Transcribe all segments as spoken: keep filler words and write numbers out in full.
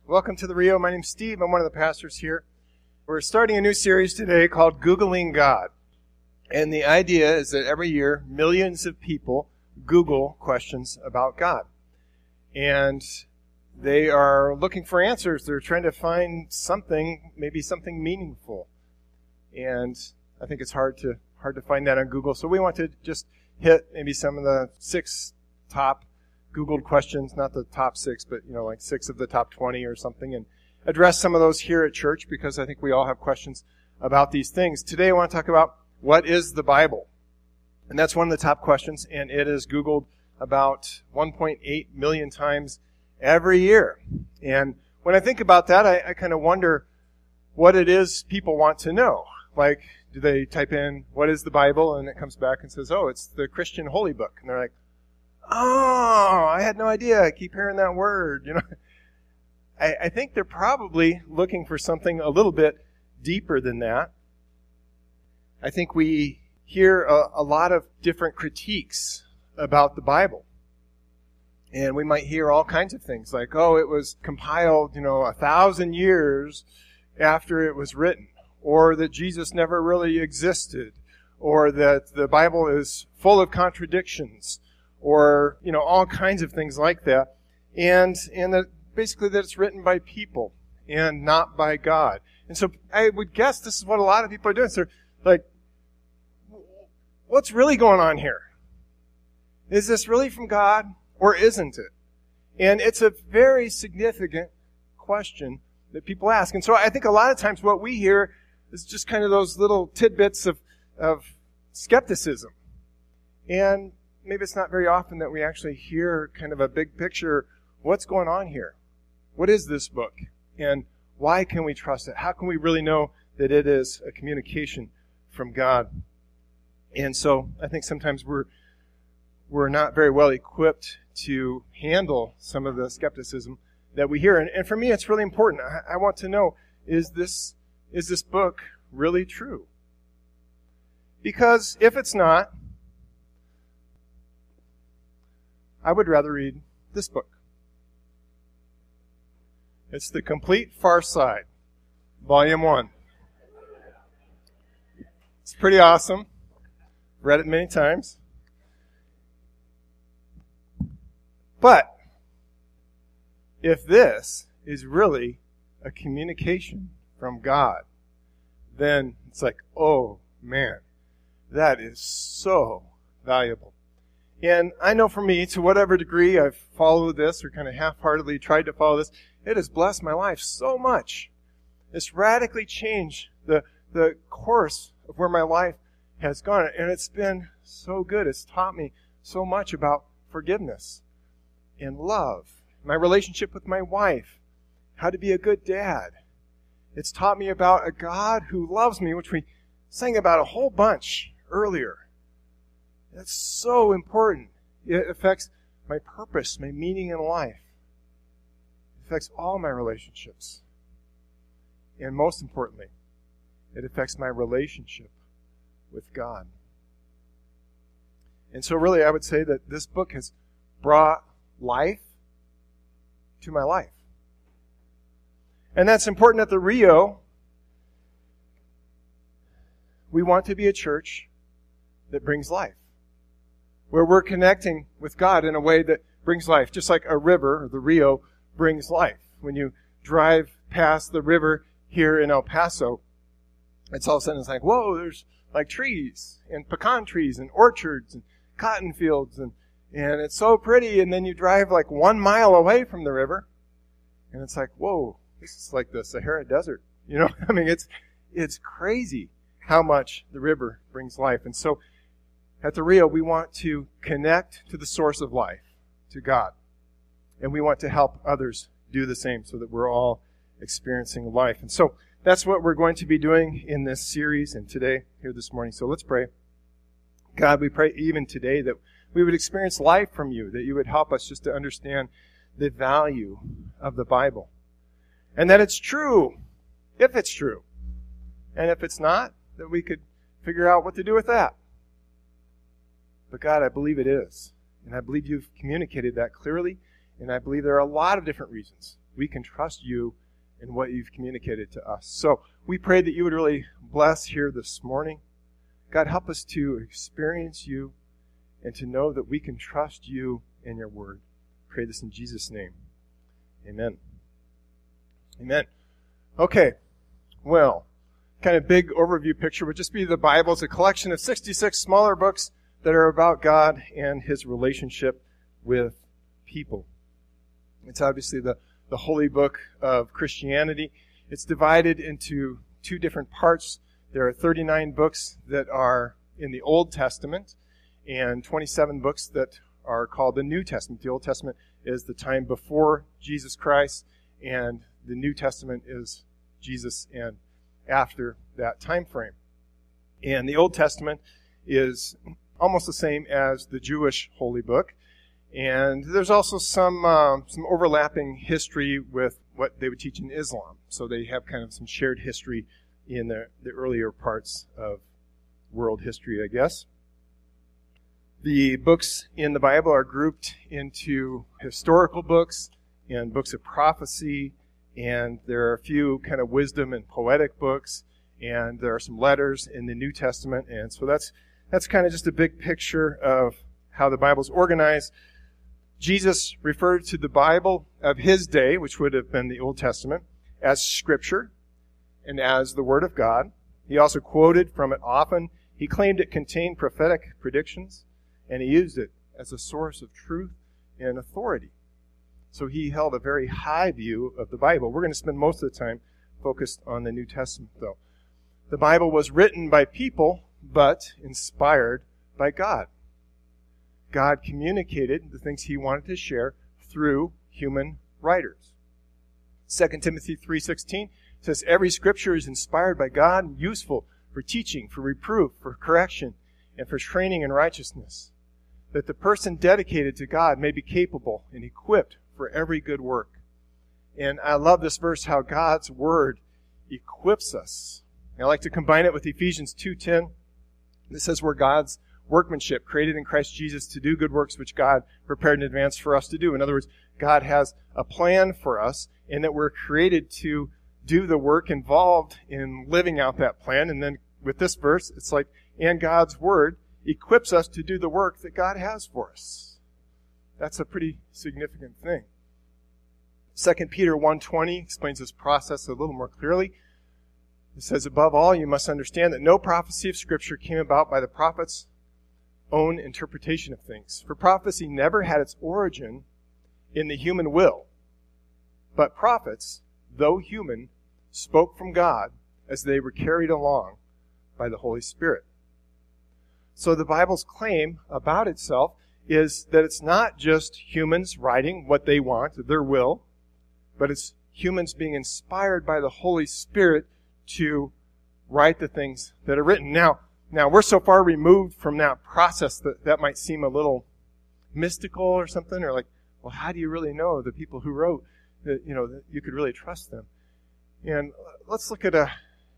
Welcome to the Rio. My name's Steve. I'm one of the pastors here. We're starting a new series today called Googling God. And the idea is that every year, millions of people Google questions about God. And they are looking for answers. They're trying to find something, maybe something meaningful. And I think it's hard to hard to find that on Google. So we want to just hit maybe some of the six top Googled questions, not the top six, but, you know, like six of the top twenty or something, and address some of those here at church because I think we all have questions about these things. Today I want to talk about what is the Bible? And that's one of the top questions, and it is Googled about one point eight million times every year. And when I think about that, I, I kind of wonder what it is people want to know. Like, do they type in, what is the Bible? And it comes back and says, oh, it's the Christian holy book. And they're like, oh, I had no idea. I keep hearing that word. You know, I, I think they're probably looking for something a little bit deeper than that. I think we hear a, a lot of different critiques about the Bible. And we might hear all kinds of things like, oh, it was compiled, you know, a thousand years after it was written, or that Jesus never really existed, or that the Bible is full of contradictions, or, you know, all kinds of things like that. And, and that basically that it's written by people and not by God. And so I would guess this is what a lot of people are doing. So they're like, what's really going on here? Is this really from God or isn't it? And it's a very significant question that people ask. And so I think a lot of times what we hear is just kind of those little tidbits of, of skepticism. And maybe it's not very often that we actually hear kind of a big picture. What's going on here? What is this book? And why can we trust it? How can we really know that it is a communication from God? And so I think sometimes we're we're not very well equipped to handle some of the skepticism that we hear. And, and for me, it's really important. I, I want to know, is this is this book really true? Because if it's not, I would rather read this book. It's The Complete Far Side, Volume one. It's pretty awesome. Read it many times. But if this is really a communication from God, then it's like, oh man, that is so valuable. And I know for me, to whatever degree I've followed this or kind of half-heartedly tried to follow this, it has blessed my life so much. It's radically changed the the course of where my life has gone. And it's been so good. It's taught me so much about forgiveness and love, my relationship with my wife, how to be a good dad. It's taught me about a God who loves me, which we sang about a whole bunch earlier. That's so important. It affects my purpose, my meaning in life. It affects all my relationships. And most importantly, it affects my relationship with God. And so really I would say that this book has brought life to my life. And that's important at the Rio. We want to be a church that brings life, where we're connecting with God in a way that brings life, just like a river, or the Rio, brings life. When you drive past the river here in El Paso, it's all of a sudden it's like, whoa, there's like trees, and pecan trees, and orchards, and cotton fields, and, and it's so pretty, and then you drive like one mile away from the river, and it's like, whoa, this is like the Sahara Desert. You know, I mean, it's it's crazy how much the river brings life. And so at the Rio, we want to connect to the source of life, to God. And we want to help others do the same so that we're all experiencing life. And so that's what we're going to be doing in this series and today, here this morning. So let's pray. God, we pray even today that we would experience life from you, that you would help us just to understand the value of the Bible. And that it's true, if it's true. And if it's not, that we could figure out what to do with that. But God, I believe it is. And I believe you've communicated that clearly. And I believe there are a lot of different reasons we can trust you in what you've communicated to us. So we pray that you would really bless here this morning. God, help us to experience you and to know that we can trust you in your word. Pray this in Jesus' name. Amen. Amen. Okay. Well, kind of big overview picture would just be the Bible. It's a collection of sixty-six smaller books that are about God and his relationship with people. It's obviously the, the holy book of Christianity. It's divided into two different parts. There are thirty-nine books that are in the Old Testament and twenty-seven books that are called the New Testament. The Old Testament is the time before Jesus Christ, and the New Testament is Jesus and after that time frame. And the Old Testament is almost the same as the Jewish holy book. And there's also some uh, some overlapping history with what they would teach in Islam. So they have kind of some shared history in the, the earlier parts of world history, I guess. The books in the Bible are grouped into historical books and books of prophecy, and there are a few kind of wisdom and poetic books, and there are some letters in the New Testament. And so that's that's kind of just a big picture of how the Bible's organized. Jesus referred to the Bible of his day, which would have been the Old Testament, as Scripture and as the Word of God. He also quoted from it often. He claimed it contained prophetic predictions, and he used it as a source of truth and authority. So he held a very high view of the Bible. We're going to spend most of the time focused on the New Testament, though. The Bible was written by people, but inspired by God. God communicated the things he wanted to share through human writers. Second Timothy three sixteen says, every scripture is inspired by God and useful for teaching, for reproof, for correction, and for training in righteousness, that the person dedicated to God may be capable and equipped for every good work. And I love this verse, how God's word equips us. I like to combine it with Ephesians two ten. This says we're God's workmanship, created in Christ Jesus to do good works which God prepared in advance for us to do. In other words, God has a plan for us, and that we're created to do the work involved in living out that plan. And then with this verse, it's like, and God's word equips us to do the work that God has for us. That's a pretty significant thing. Second Peter one twenty explains this process a little more clearly. It says, above all, you must understand that no prophecy of Scripture came about by the prophet's own interpretation of things. For prophecy never had its origin in the human will, but prophets, though human, spoke from God as they were carried along by the Holy Spirit. So the Bible's claim about itself is that it's not just humans writing what they want, their will, but it's humans being inspired by the Holy Spirit to write the things that are written. Now, now we're so far removed from that process that that might seem a little mystical or something, or like, well, how do you really know the people who wrote that, you know, that you could really trust them? And let's look at a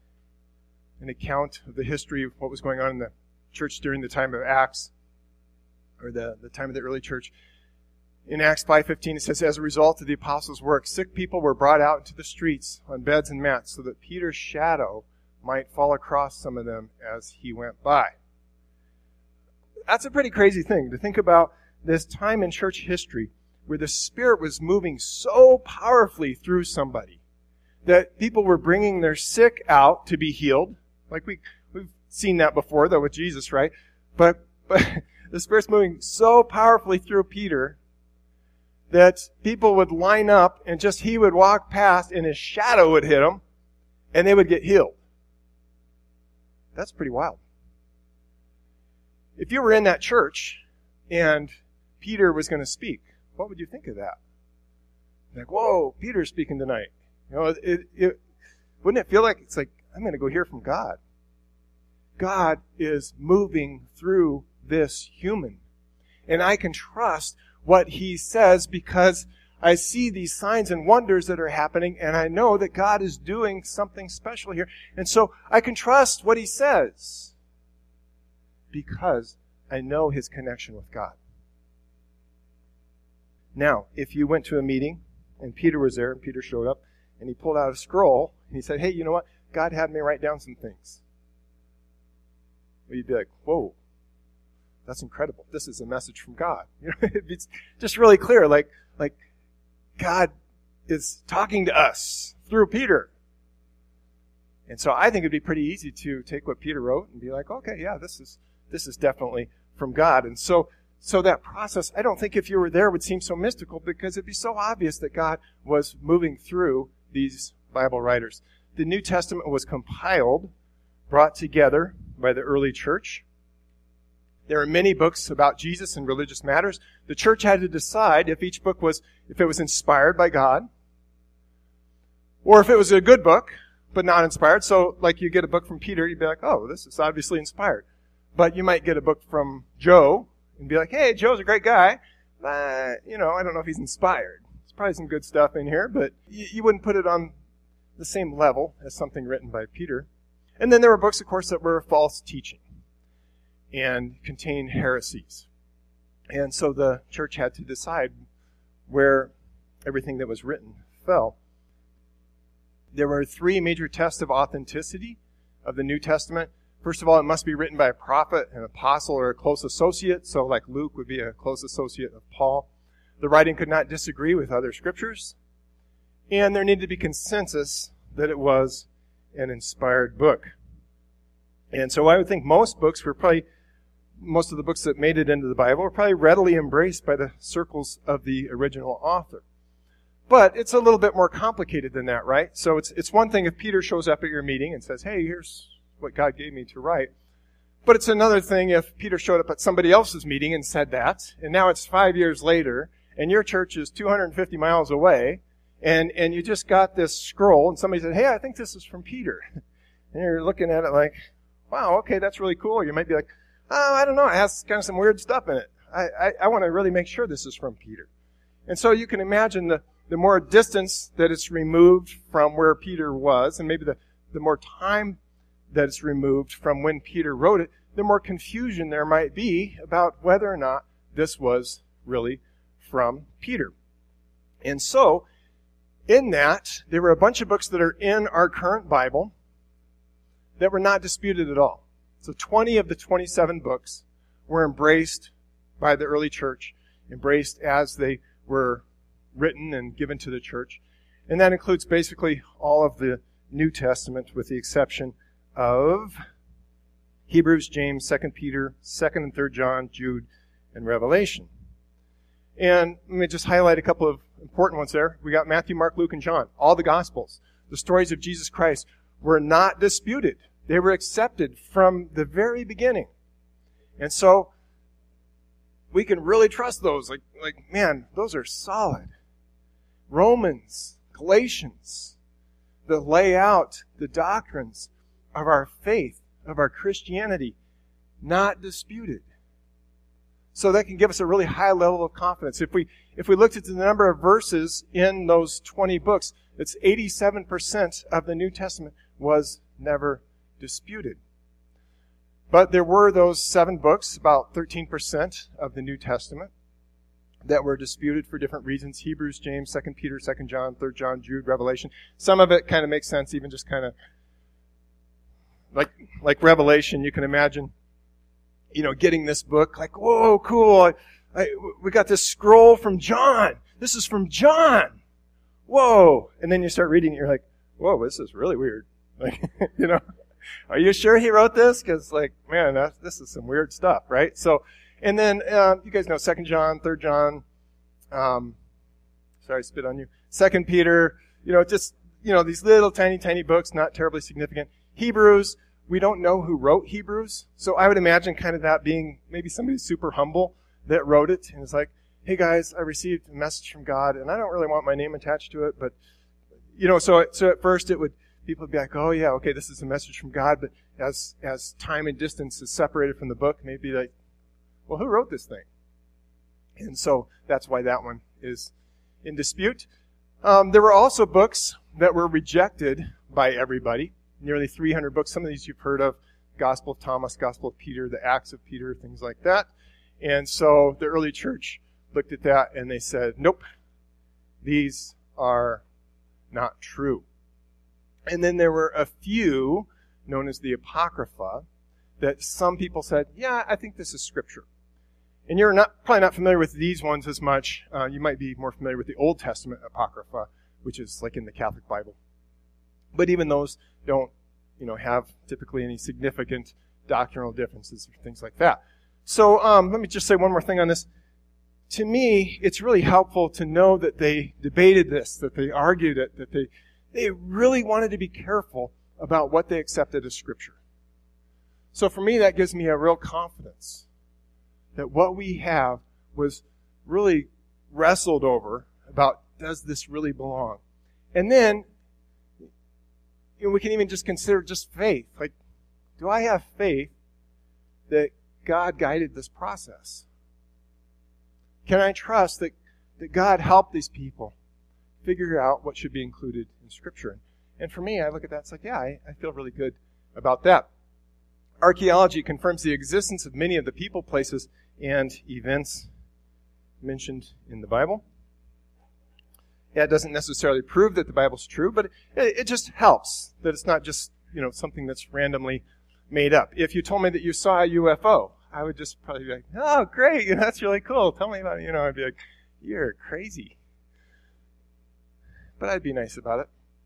an account of the history of what was going on in the church during the time of Acts, or the, the time of the early church. In Acts five fifteen, it says, as a result of the apostles' work, sick people were brought out into the streets on beds and mats so that Peter's shadow might fall across some of them as he went by. That's a pretty crazy thing to think about, this time in church history where the Spirit was moving so powerfully through somebody that people were bringing their sick out to be healed. Like we, we've seen that before, though, with Jesus, right? But, but the Spirit's moving so powerfully through Peter that people would line up and just he would walk past and his shadow would hit them and they would get healed. That's pretty wild. If you were in that church and Peter was going to speak, what would you think of that? Like, whoa, Peter's speaking tonight. You know, it, it, wouldn't it feel like it's like, I'm going to go hear from God. God is moving through this human. And I can trust what he says because I see these signs and wonders that are happening, and I know that God is doing something special here. And so I can trust what he says because I know his connection with God. Now, if you went to a meeting And Peter was there, and Peter showed up, and he pulled out a scroll, and he said, hey, you know what? God had me write down some things. Well, you'd be like, whoa, that's incredible. This is a message from God. You know, it's just really clear, like, like God is talking to us through Peter. And so I think it'd be pretty easy to take what Peter wrote and be like, okay, yeah, this is this is definitely from God. And so so that process, I don't think if you were there would seem so mystical, because it'd be so obvious that God was moving through these Bible writers. The New Testament was compiled, brought together by the early church. There are many books about Jesus and religious matters. The church had to decide if each book was, if it was inspired by God, or if it was a good book, but not inspired. So, like, you get a book from Peter, you'd be like, oh, this is obviously inspired. But you might get a book from Joe and be like, hey, Joe's a great guy, but, you know, I don't know if he's inspired. There's probably some good stuff in here, but you, you wouldn't put it on the same level as something written by Peter. And then there were books, of course, that were false teaching and contained heresies. And so the church had to decide where everything that was written fell. There were three major tests of authenticity of the New Testament. First of all, it must be written by a prophet, an apostle, or a close associate. So like Luke would be a close associate of Paul. The writing could not disagree with other scriptures. And there needed to be consensus that it was an inspired book. And so I would think most books were probably, most of the books that made it into the Bible were probably readily embraced by the circles of the original author. But it's a little bit more complicated than that, right? So it's it's one thing if Peter shows up at your meeting and says, hey, here's what God gave me to write. But it's another thing if Peter showed up at somebody else's meeting and said that, and now it's five years later, and your church is two hundred fifty miles away, and, and you just got this scroll, and somebody said, hey, I think this is from Peter. And you're looking at it like, wow, okay, that's really cool. Or you might be like, oh, I don't know, it has kind of some weird stuff in it. I, I, I want to really make sure this is from Peter. And so you can imagine the The more distance that it's removed from where Peter was, and maybe the, the more time that it's removed from when Peter wrote it, the more confusion there might be about whether or not this was really from Peter. And so, in that, there were a bunch of books that are in our current Bible that were not disputed at all. So twenty of the twenty-seven books were embraced by the early church, embraced as they were written and given to the church. And that includes basically all of the New Testament with the exception of Hebrews, James, Second Peter, Second and Third John, Jude, and Revelation. And let me just highlight a couple of important ones there. We got Matthew, Mark, Luke, and John. All the Gospels, the stories of Jesus Christ, were not disputed. They were accepted from the very beginning. And so we can really trust those. Like, like man, those are solid. Romans, Galatians, that lay out the doctrines of our faith, of our Christianity, not disputed. So that can give us a really high level of confidence. If we if we looked at the number of verses in those twenty books, it's eighty-seven percent of the New Testament was never disputed. But there were those seven books, about thirteen percent of the New Testament, that were disputed for different reasons. Hebrews, James, Second Peter, Second John, Third John, Jude, Revelation. Some of it kind of makes sense, even just kind of like like Revelation. You can imagine, you know, getting this book, like, whoa, cool. I, I, we got this scroll from John. This is from John. Whoa. And then you start reading it, you're like, whoa, this is really weird. Like, you know, are you sure he wrote this? Because, like, man, that, this is some weird stuff, right? So, and then, uh, you guys know Second John, Third John, um, sorry, I spit on you. Second Peter, you know, just, you know, these little tiny, tiny books, not terribly significant. Hebrews, we don't know who wrote Hebrews, so I would imagine kind of that being maybe somebody super humble that wrote it, and it's like, hey guys, I received a message from God, and I don't really want my name attached to it, but, you know, so, so at first it would, people would be like, oh yeah, okay, this is a message from God, but as, as time and distance is separated from the book, maybe like, well, who wrote this thing? And so that's why that one is in dispute. Um, there were also books that were rejected by everybody. Nearly three hundred books. Some of these you've heard of. Gospel of Thomas, Gospel of Peter, the Acts of Peter, things like that. And so the early church looked at that and they said, nope, these are not true. And then there were a few, known as the Apocrypha, that some people said, yeah, I think this is Scripture. And you're not probably not familiar with these ones as much. Uh, you might be more familiar with the Old Testament Apocrypha, which is like in the Catholic Bible. But even those don't, you know, have typically any significant doctrinal differences or things like that. So um, let me just say one more thing on this. To me, it's really helpful to know that they debated this, that they argued it, that they they really wanted to be careful about what they accepted as Scripture. So for me, that gives me a real confidence that what we have was really wrestled over about, does this really belong? And then, you know, we can even just consider just faith. Like, do I have faith that God guided this process? Can I trust that, that God helped these people figure out what should be included in Scripture? And for me, I look at that, it's like, yeah, I, I feel really good about that. Archaeology confirms the existence of many of the people, places, and events mentioned in the Bible. Yeah, it doesn't necessarily prove that the Bible's true, but it, it just helps that it's not just, you know, something that's randomly made up. If you told me that you saw a U F O, I would just probably be like, oh, great, that's really cool. Tell me about it. You know, I'd be like, you're crazy. But I'd be nice about it.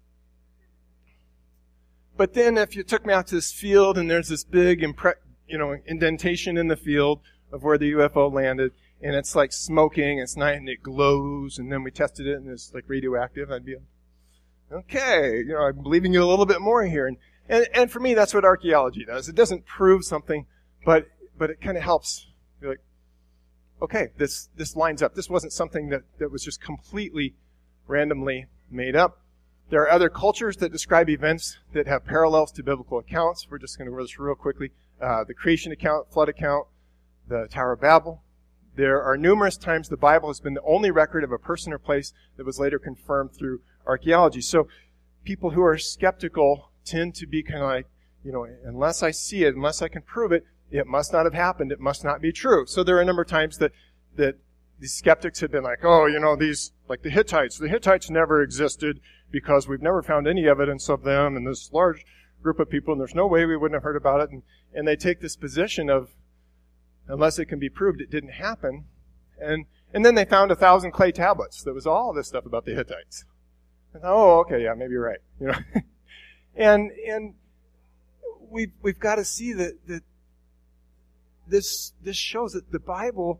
But then if you took me out to this field and there's this big, impre- you know, indentation in the field of where the U F O landed, and it's like smoking, it's night, and it glows, and then we tested it and it's like radioactive, I'd be like, okay, you know, I'm believing you a little bit more here. And, and, and for me, that's what archaeology does. It doesn't prove something, but but it kind of helps. You're like, okay, this this lines up. This wasn't something that, that was just completely randomly made up. There are other cultures that describe events that have parallels to biblical accounts. We're just going to go over this real quickly. Uh, the creation account, flood account, the Tower of Babel. There are numerous times the Bible has been the only record of a person or place that was later confirmed through archaeology. So people who are skeptical tend to be kind of like, you know, unless I see it, unless I can prove it, it must not have happened. It must not be true. So there are a number of times that, that these skeptics have been like, oh, you know, these, like the Hittites. The Hittites never existed because we've never found any evidence of them and this large group of people, and there's no way we wouldn't have heard about it. And, and they take this position of, unless it can be proved, it didn't happen. And and then they found a thousand clay tablets that was all this stuff about the Hittites. And, oh, okay, yeah, maybe you're right. You know, and and we've we've got to see that that this this shows that the Bible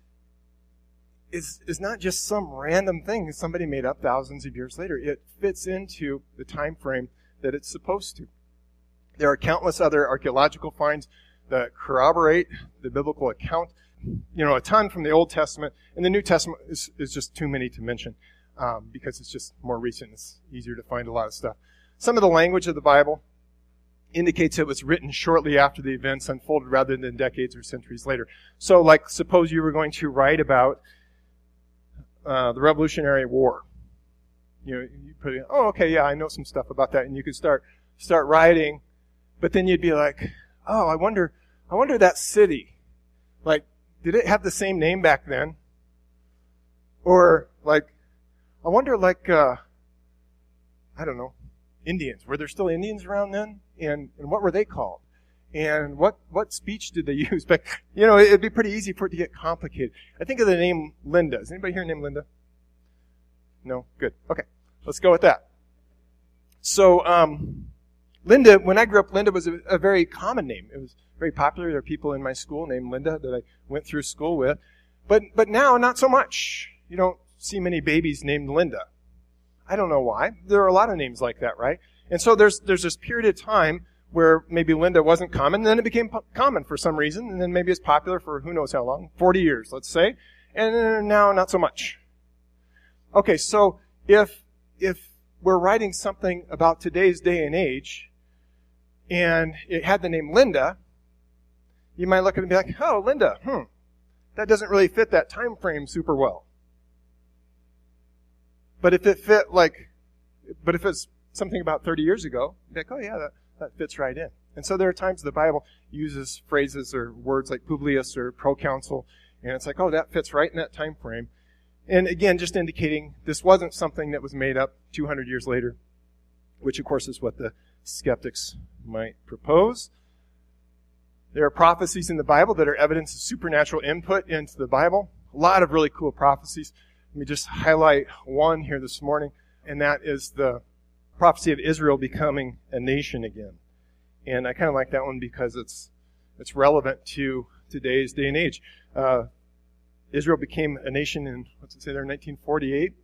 is is not just some random thing that somebody made up thousands of years later. It fits into the time frame that it's supposed to. There are countless other archaeological finds that corroborate the biblical account. You know, a ton from the Old Testament. And the New Testament is, is just too many to mention um, because it's just more recent. It's easier to find a lot of stuff. Some of the language of the Bible indicates it was written shortly after the events unfolded rather than decades or centuries later. So, like, suppose you were going to write about uh, the Revolutionary War. You know, you put in, oh, okay, yeah, I know some stuff about that. And you could start start writing, but then you'd be like, oh, I wonder, I wonder that city, like, did it have the same name back then? Or, like, I wonder, like, uh, I don't know, Indians. Were there still Indians around then? And, and what were they called? And what, what speech did they use? But, you know, it'd be pretty easy for it to get complicated. I think of the name Linda. Is anybody here named Linda? No? Good. Okay. Let's go with that. So, um, Linda, when I grew up, Linda was a, a very common name. It was very popular. There are people in my school named Linda that I went through school with. But but now, not so much. You don't see many babies named Linda. I don't know why. There are a lot of names like that, right? And so there's there's this period of time where maybe Linda wasn't common, and then it became po- common for some reason, and then maybe it's popular for who knows how long, forty years, let's say, and now not so much. Okay, so if if we're writing something about today's day and age, and it had the name Linda, you might look at it and be like, oh, Linda, hmm, that doesn't really fit that time frame super well. But if it fit like, but if it's something about thirty years ago, you'd be like, oh yeah, that, that fits right in. And so there are times the Bible uses phrases or words like Publius or proconsul, and it's like, oh, that fits right in that time frame. And again, just indicating this wasn't something that was made up two hundred years later, which of course is what the skeptics might propose. There are prophecies in the Bible that are evidence of supernatural input into the Bible. A lot of really cool prophecies. Let me just highlight one here this morning, and that is the prophecy of Israel becoming a nation again. And I kind of like that one because it's it's relevant to today's day and age. Uh, Israel became a nation in, what's it say there, nineteen forty-eight?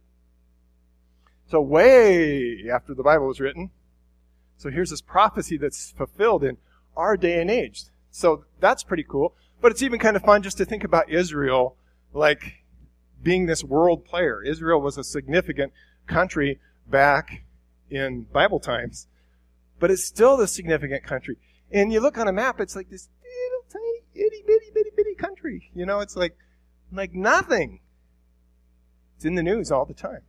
So way after the Bible was written. So here's this prophecy that's fulfilled in our day and age. So that's pretty cool. But it's even kind of fun just to think about Israel like being this world player. Israel was a significant country back in Bible times, but it's still the significant country. And you look on a map, it's like this little tiny, itty bitty bitty bitty country. You know, it's like like nothing. It's in the news all the time.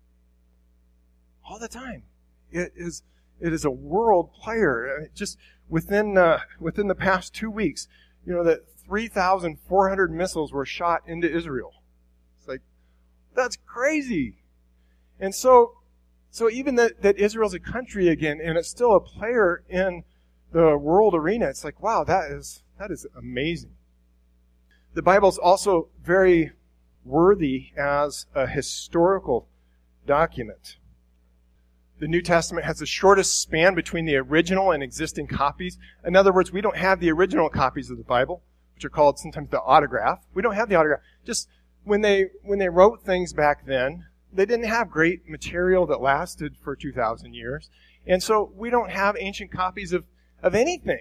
All the time. It is it is a world player. Just within uh, within the past two weeks, you know, that three thousand four hundred missiles were shot into Israel. It's like, that's crazy. And so, so even that, that Israel's a country again, and it's still a player in the world arena, it's like, wow, that is that is amazing. The Bible's also very worthy as a historical document. The New Testament has the shortest span between the original and existing copies. In other words, we don't have the original copies of the Bible, which are called sometimes the autograph. We don't have the autograph. Just when they when they wrote things back then, they didn't have great material that lasted for two thousand years. And so we don't have ancient copies of, of anything.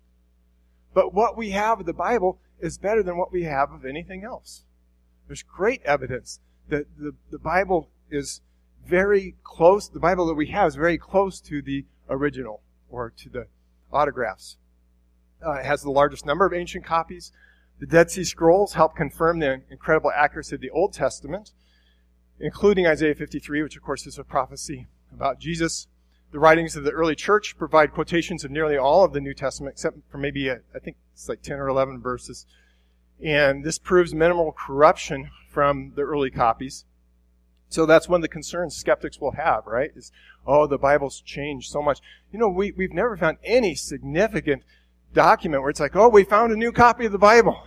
But what we have of the Bible is better than what we have of anything else. There's great evidence that the, the Bible is very close, the Bible that we have is very close to the original or to the autographs. Uh, it has the largest number of ancient copies. The Dead Sea Scrolls help confirm the incredible accuracy of the Old Testament, including Isaiah fifty-three, which of course is a prophecy about Jesus. The writings of the early church provide quotations of nearly all of the New Testament, except for maybe, a, I think it's like ten or eleven verses. And this proves minimal corruption from the early copies. So that's one of the concerns skeptics will have, right? Is, oh, the Bible's changed so much. You know, we, we've never found any significant document where it's like, oh, we found a new copy of the Bible.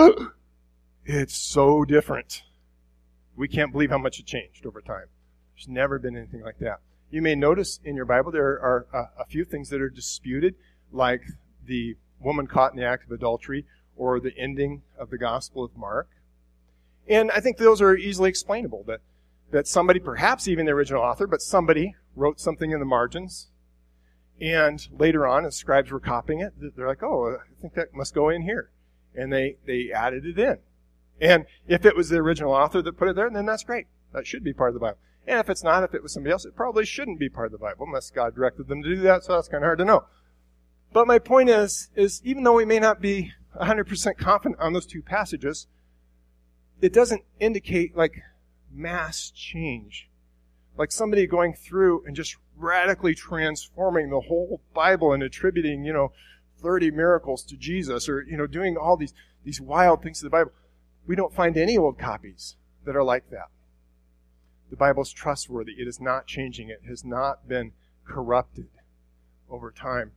It's so different. We can't believe how much it changed over time. There's never been anything like that. You may notice in your Bible there are a, a few things that are disputed, like the woman caught in the act of adultery or the ending of the Gospel of Mark. And I think those are easily explainable, that that somebody, perhaps even the original author, but somebody wrote something in the margins, and later on, as scribes were copying it, they're like, oh, I think that must go in here. And they, they added it in. And if it was the original author that put it there, then that's great. That should be part of the Bible. And if it's not, if it was somebody else, it probably shouldn't be part of the Bible, unless God directed them to do that, so that's kind of hard to know. But my point is, is even though we may not be one hundred percent confident on those two passages, it doesn't indicate, like, mass change. Like somebody going through and just radically transforming the whole Bible and attributing, you know, thirty miracles to Jesus, or, you know, doing all these, these wild things to the Bible. We don't find any old copies that are like that. The Bible's trustworthy. It is not changing. It has not been corrupted over time.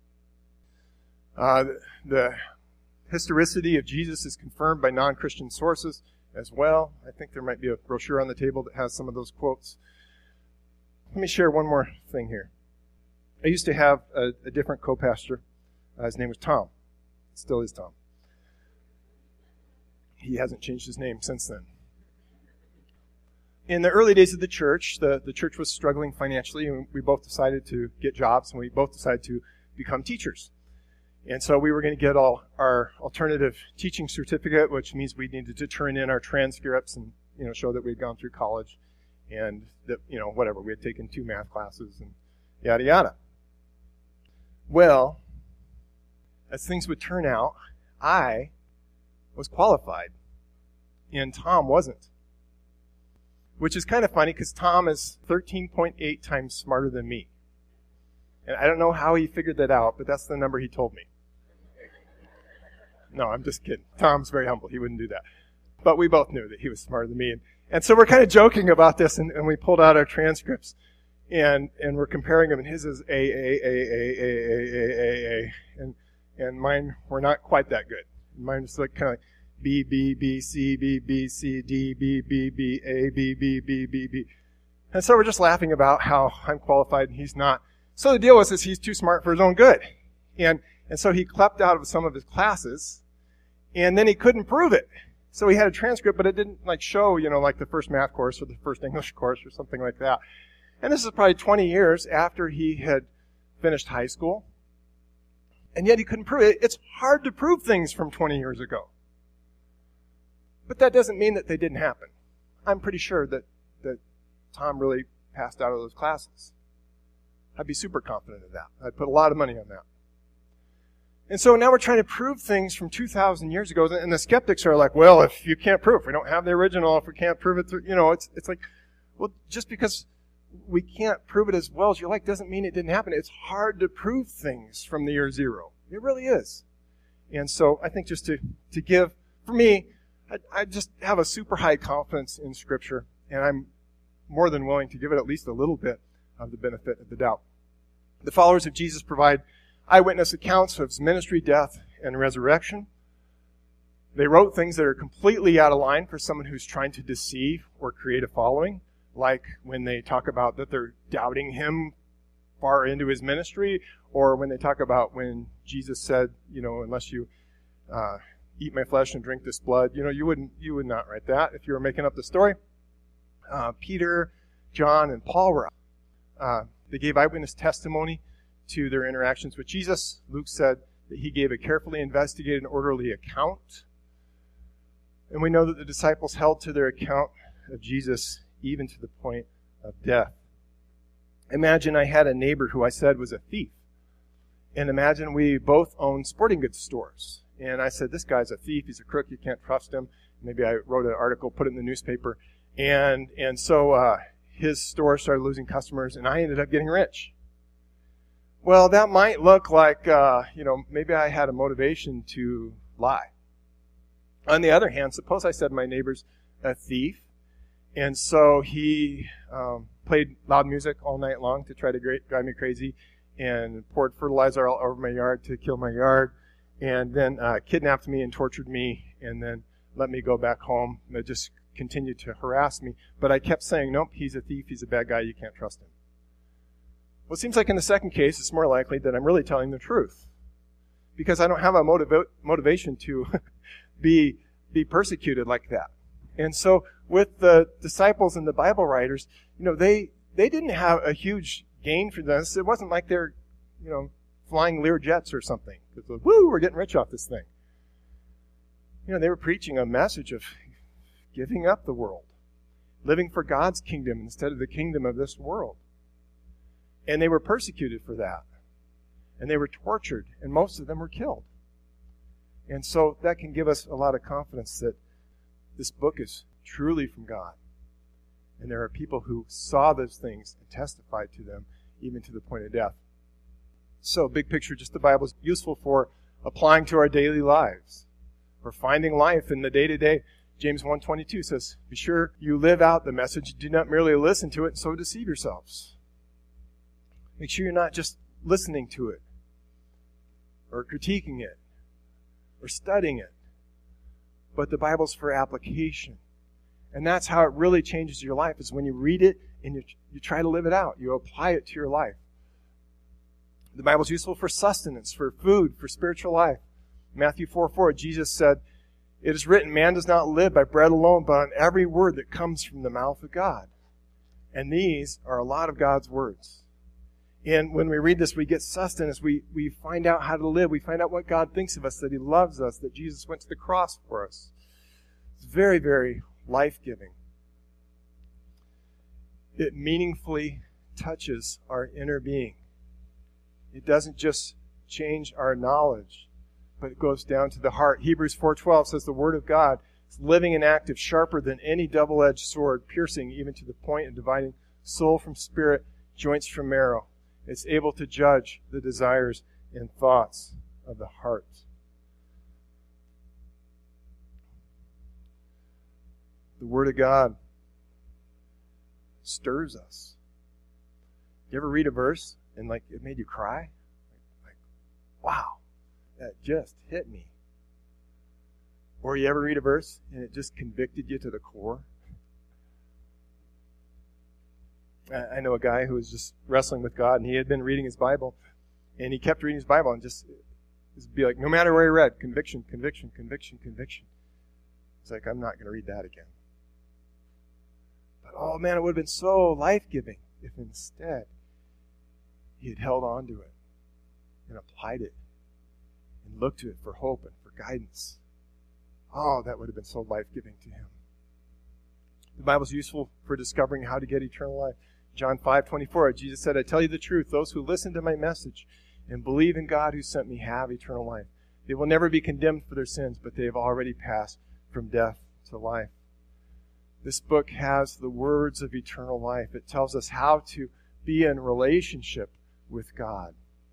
Uh, the, the historicity of Jesus is confirmed by non-Christian sources as well. I think there might be a brochure on the table that has some of those quotes. Let me share one more thing here. I used to have a, a different co-pastor. Uh, his name was Tom. It still is Tom. He hasn't changed his name since then. In the early days of the church, the, the church was struggling financially, and we both decided to get jobs, and we both decided to become teachers. And so we were going to get all our alternative teaching certificate, which means we needed to turn in our transcripts and, you know, show that we had gone through college and that, you know, whatever, we had taken two math classes and yada yada. Well, as things would turn out, I was qualified and Tom wasn't. Which is kind of funny because Tom is thirteen point eight times smarter than me. And I don't know how he figured that out, but that's the number he told me. No, I'm just kidding. Tom's very humble. He wouldn't do that. But we both knew that he was smarter than me. And, and so we're kind of joking about this, and, and we pulled out our transcripts, and and we're comparing them, and his is A, A, A, A, A, A, A, A, A, and, and mine were not quite that good. Mine was like kind of like B, B, B, C, B, B, C, D, B, B, B, A, B, B, B, B, B. And so we're just laughing about how I'm qualified and he's not. So the deal was is he's too smart for his own good. And and so he clept out of some of his classes, and then he couldn't prove it. So he had a transcript, but it didn't like show, you know, like the first math course or the first English course or something like that. And this is probably twenty years after he had finished high school. And yet he couldn't prove it. It's hard to prove things from twenty years ago. But that doesn't mean that they didn't happen. I'm pretty sure that, that Tom really passed out of those classes. I'd be super confident of that. I'd put a lot of money on that. And so now we're trying to prove things from two thousand years ago, and the skeptics are like, well, if you can't prove, if we don't have the original, if we can't prove it, through, you know, it's it's like, well, just because we can't prove it as well as you like doesn't mean it didn't happen. It's hard to prove things from the year zero. It really is. And so I think just to, to give, for me, I, I just have a super high confidence in Scripture, and I'm more than willing to give it at least a little bit of the benefit of the doubt. The followers of Jesus provide eyewitness accounts of his ministry, death, and resurrection. They wrote things that are completely out of line for someone who's trying to deceive or create a following, like when they talk about that they're doubting him far into his ministry, or when they talk about when Jesus said, you know, unless you uh, eat my flesh and drink this blood, you know, you wouldn't, you would not write that if you were making up the story. Uh, Peter, John, and Paul were, uh, they gave eyewitness testimony to their interactions with Jesus. Luke said that he gave a carefully investigated and orderly account. And we know that the disciples held to their account of Jesus even to the point of death. Imagine I had a neighbor who I said was a thief. And imagine we both own sporting goods stores. And I said, this guy's a thief, he's a crook, you can't trust him. Maybe I wrote an article, put it in the newspaper. And and so uh, his store started losing customers, and I ended up getting rich. Well, that might look like, uh, you know, maybe I had a motivation to lie. On the other hand, suppose I said my neighbor's a thief, and so he um, played loud music all night long to try to drive me crazy, and poured fertilizer all over my yard to kill my yard, and then uh, kidnapped me and tortured me, and then let me go back home. And just continued to harass me. But I kept saying, nope, he's a thief, he's a bad guy, you can't trust him. Well, it seems like in the second case, it's more likely that I'm really telling the truth. Because I don't have a motiva- motivation to be be persecuted like that. And so with the disciples and the Bible writers, you know, they, they didn't have a huge gain for this. It wasn't like they're, you know, flying Lear jets or something. It's like, woo, we're getting rich off this thing. You know, they were preaching a message of giving up the world, living for God's kingdom instead of the kingdom of this world. And they were persecuted for that. And they were tortured, and most of them were killed. And so that can give us a lot of confidence that this book is truly from God. And there are people who saw those things and testified to them, even to the point of death. So, big picture, just the Bible is useful for applying to our daily lives, for finding life in the day-to-day. James one twenty-two says, be sure you live out the message. Do not merely listen to it and so deceive yourselves. Make sure you're not just listening to it or critiquing it or studying it. But the Bible's for application. And that's how it really changes your life, is when you read it and you, you try to live it out. You apply it to your life. The Bible's useful for sustenance, for food, for spiritual life. Matthew four four, Jesus said, it is written, man does not live by bread alone, but on every word that comes from the mouth of God. And these are a lot of God's words. And when we read this, we get sustenance. We, we find out how to live. We find out what God thinks of us, that He loves us, that Jesus went to the cross for us. It's very, very life-giving. It meaningfully touches our inner being. It doesn't just change our knowledge, but it goes down to the heart. Hebrews four twelve says the Word of God is living and active, sharper than any double-edged sword, piercing even to the point of dividing soul from spirit, joints from marrow. It's able to judge the desires and thoughts of the heart. The Word of God stirs us. You ever read a verse and like it made you cry? Like, wow, that just hit me. Or you ever read a verse and it just convicted you to the core? I know a guy who was just wrestling with God, and he had been reading his Bible, and he kept reading his Bible and just it'd be like, no matter where he read, conviction, conviction, conviction, conviction. It's like, I'm not going to read that again. But oh man, it would have been so life-giving if instead he had held on to it and applied it and looked to it for hope and for guidance. Oh, that would have been so life-giving to him. The Bible's useful for discovering how to get eternal life. John five twenty-four, Jesus said, I tell you the truth, those who listen to my message and believe in God who sent me have eternal life. They will never be condemned for their sins, but they have already passed from death to life. This book has the words of eternal life. It tells us how to be in relationship with God,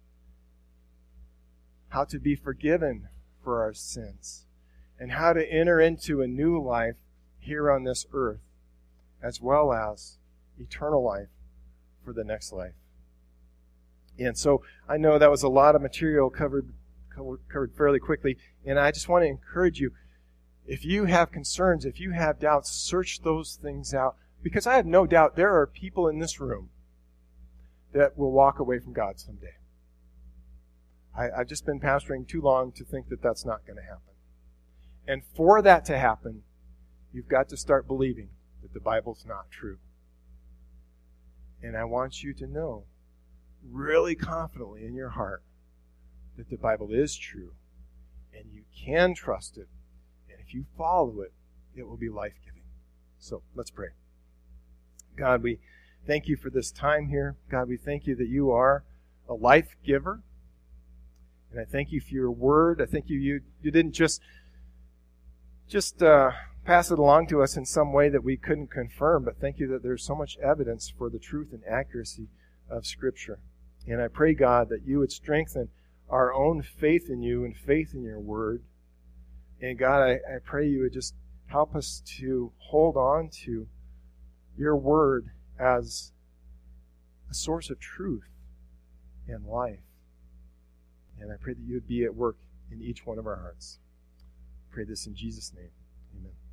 how to be forgiven for our sins, and how to enter into a new life here on this earth, as well as eternal life for the next life. And so I know that was a lot of material covered covered fairly quickly, and I just want to encourage you, if you have concerns, if you have doubts, search those things out, because I have no doubt there are people in this room that will walk away from God someday. I, I've just been pastoring too long to think that that's not going to happen. And for that to happen, you've got to start believing that the Bible's not true. And I want you to know, really confidently in your heart, that the Bible is true, and you can trust it, and if you follow it, it will be life-giving. So, let's pray. God, we thank you for this time here. God, we thank you that you are a life giver, and I thank you for your word. I thank you you, you didn't just, just uh, pass it along to us in some way that we couldn't confirm, but thank you that there's so much evidence for the truth and accuracy of Scripture. And I pray, God, that you would strengthen our own faith in you and faith in your word. And God, I, I pray you would just help us to hold on to your word as a source of truth and life. And I pray that you would be at work in each one of our hearts. I pray this in Jesus' name. Amen.